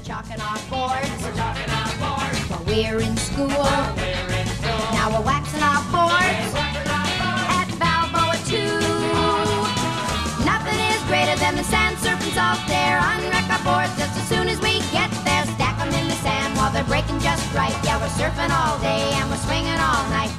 chalking our boards. We're chalking our boards. While we're in school. While we're in school. Now we're waxing our boards. At Balboa too. Nothing is greater than the sand serpents out there. Unwreck our boards just as soon as we get there. Stack them in the sand while they're breaking just right. Yeah, we're surfing all day and we're swinging all night.